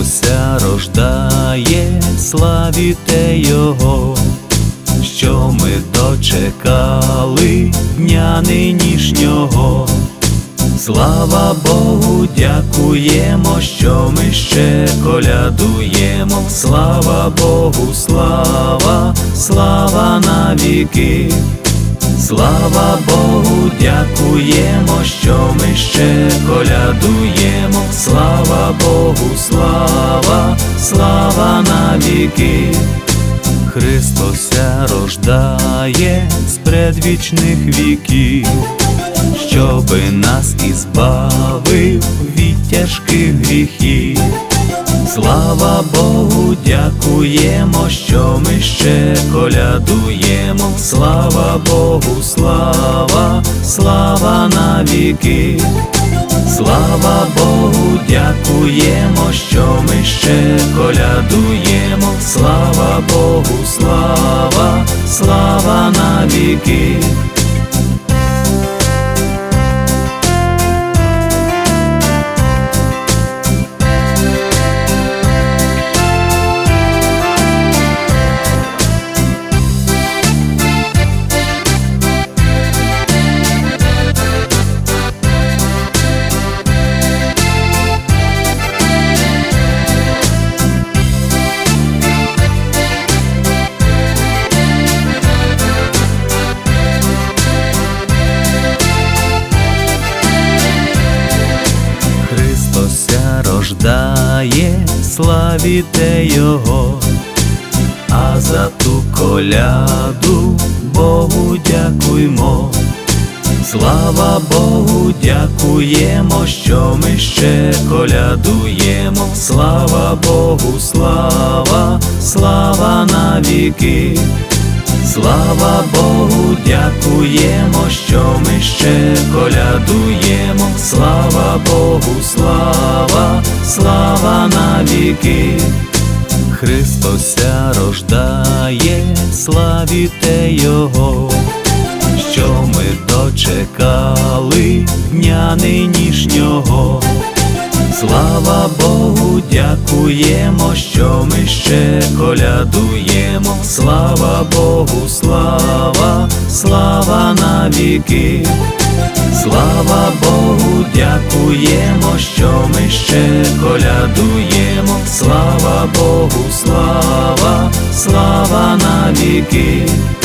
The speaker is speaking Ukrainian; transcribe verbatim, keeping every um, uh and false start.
Христося рождає, славіте Його, що ми дочекали дня нинішнього. Слава Богу, дякуємо, що ми ще колядуємо. Слава Богу, слава, слава навіки. Слава Богу, дякуємо, що ми ще колядуємо. Слава Богу, слава, слава навіки. Христося рождає з предвічних віків, щоби нас ізбавив від тяжких гріхів. Слава Богу, дякуємо, що ми ще колядуємо. Слава Богу, слава, слава навіки. Слава Богу, дякуємо, що ми ще колядуємо. Слава Богу, слава, слава навіки. Христося рождає, славіте Його, а за ту коляду Богу дякуймо. Слава Богу, дякуємо, що ми ще колядуємо. Слава Богу, слава, слава навіки. Слава Богу, дякуємо, що ми ще колядуємо. Слава Богу, слава, слава навіки. Христося рождає, славіте Його, що ми дочекали дня нинішнього. Слава Богу, дякуємо, що ми ще колядуємо. Слава Богу, слава, слава навіки. Слава Богу, дякуємо, що ми ще колядуємо. Слава Богу, слава, слава навіки.